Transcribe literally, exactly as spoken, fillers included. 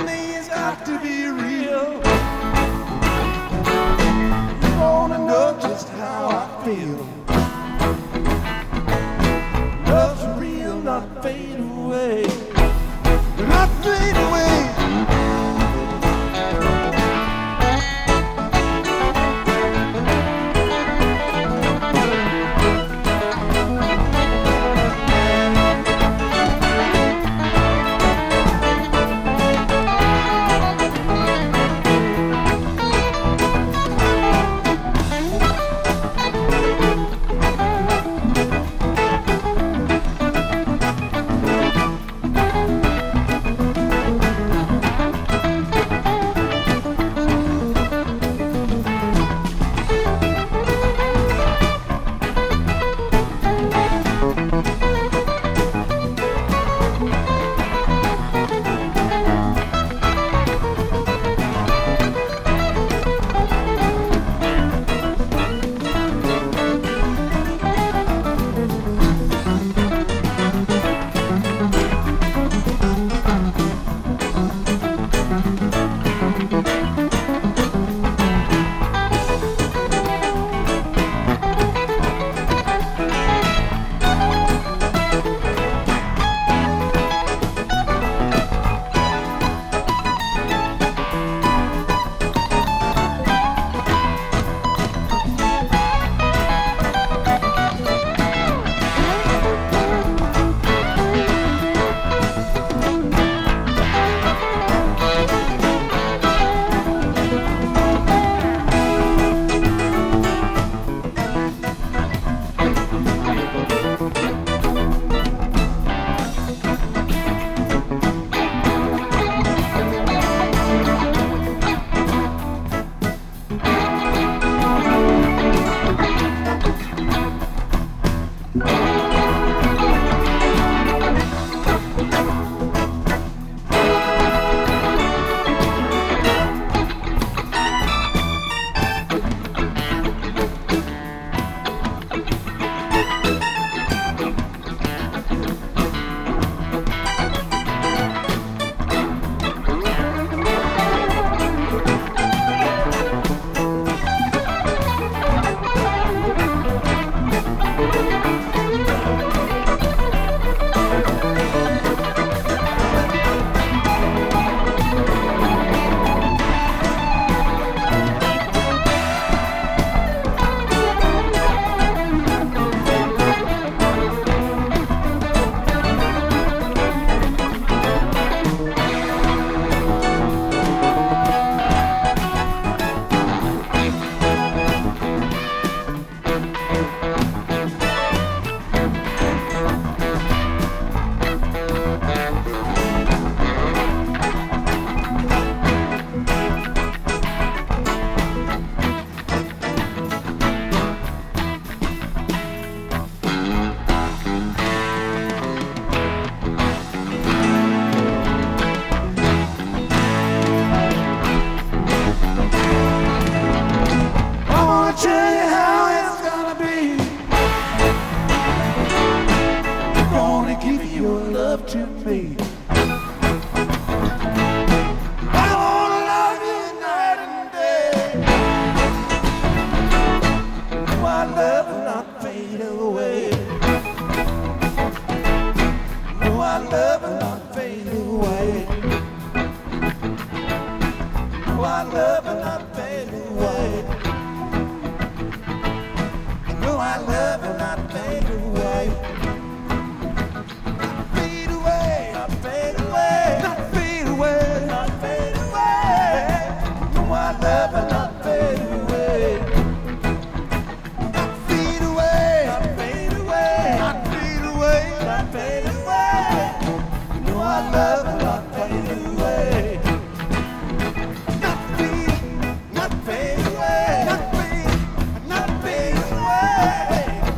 me has got to be real. You wanna know just how I feel. Love's real, not fade away. Not fade away. To me, I wanna love you night and day. My love will not fade away. No, my love will not fade away. No, my love will not fade away. No, my love will not fade away. Love will not fade away. Not fade away. Not fade away. Not fade away. Not fade away. You know our love will not fade away. Not fade, not fade away. Not fade, not fade away.